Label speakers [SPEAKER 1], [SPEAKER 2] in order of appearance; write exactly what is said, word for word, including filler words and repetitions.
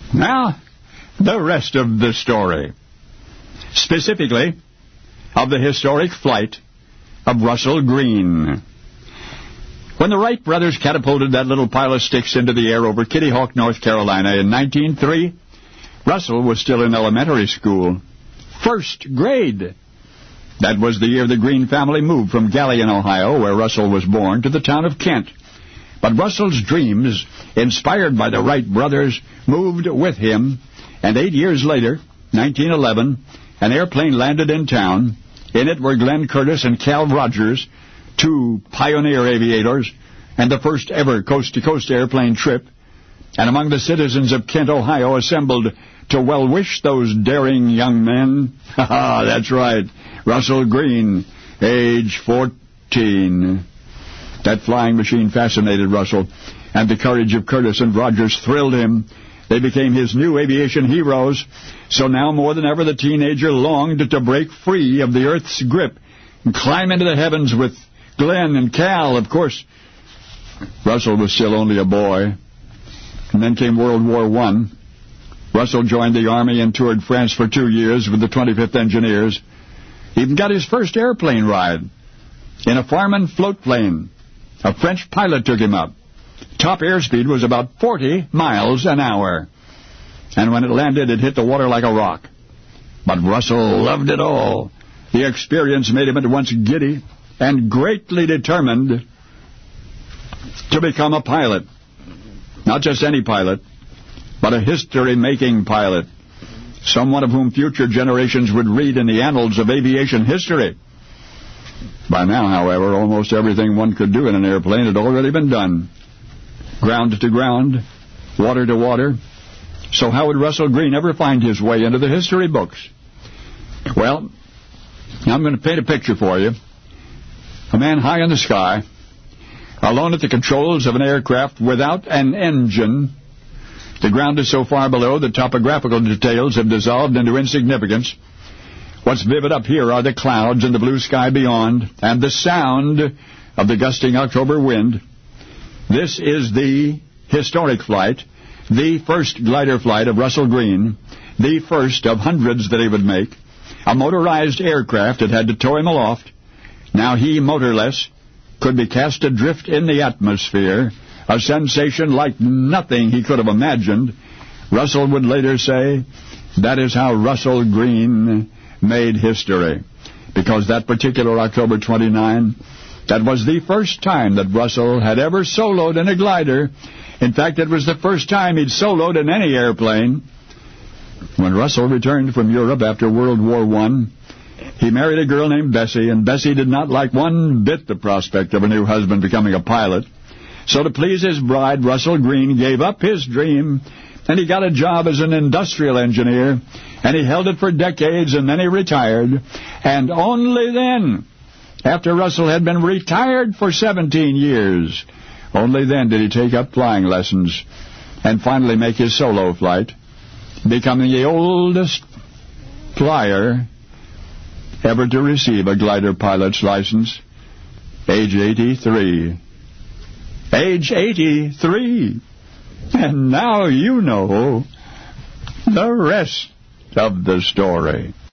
[SPEAKER 1] Now, the rest of the story. Specifically, of the historic flight of Russell Greene. When the Wright brothers catapulted that little pile of sticks into the air over Kitty Hawk, North Carolina in nineteen oh three, Russell was still in elementary school. First grade. That was the year the Greene family moved from Galion, Ohio, where Russell was born, to the town of Kent. But Russell's dreams, inspired by the Wright brothers, moved with him, and eight years later, nineteen eleven, an airplane landed in town. In it were Glenn Curtis and Cal Rogers, two pioneer aviators, and the first ever coast-to-coast airplane trip. And among the citizens of Kent, Ohio, assembled to well-wish those daring young men, ha ha, that's right, Russell Greene, age fourteen. That flying machine fascinated Russell, and the courage of Curtis and Rogers thrilled him. They became his new aviation heroes, so now more than ever the teenager longed to break free of the Earth's grip and climb into the heavens with Glenn and Cal. Of course, Russell was still only a boy. And then came World War One. Russell joined the Army and toured France for two years with the twenty-fifth Engineers. He even got his first airplane ride in a Farman float plane. A French pilot took him up. Top airspeed was about forty miles an hour. And when it landed, it hit the water like a rock. But Russell loved it all. The experience made him at once giddy and greatly determined to become a pilot. Not just any pilot, but a history-making pilot. Someone of whom future generations would read in the annals of aviation history. By now, however, almost everything one could do in an airplane had already been done. Ground to ground, water to water. So how would Russell Greene ever find his way into the history books? Well, I'm going to paint a picture for you. A man high in the sky, alone at the controls of an aircraft without an engine. The ground is so far below, the topographical details have dissolved into insignificance. What's vivid up here are the clouds and the blue sky beyond, and the sound of the gusting October wind. This is the historic flight, the first glider flight of Russell Greene, the first of hundreds that he would make. A motorized aircraft that had to tow him aloft. Now he, motorless, could be cast adrift in the atmosphere, a sensation like nothing he could have imagined. Russell would later say, that is how Russell Greene made history. Because that particular October twenty-ninth, that was the first time that Russell had ever soloed in a glider. In fact, it was the first time he'd soloed in any airplane. When Russell returned from Europe after World War One, he married a girl named Bessie, and Bessie did not like one bit the prospect of a new husband becoming a pilot. So to please his bride, Russell Greene gave up his dream, and he got a job as an industrial engineer, and he held it for decades, and then he retired. And only then, after Russell had been retired for seventeen years, only then did he take up flying lessons and finally make his solo flight, becoming the oldest flyer ever to receive a glider pilot's license, age eighty-three. Age eighty-three. And now you know the rest of the story.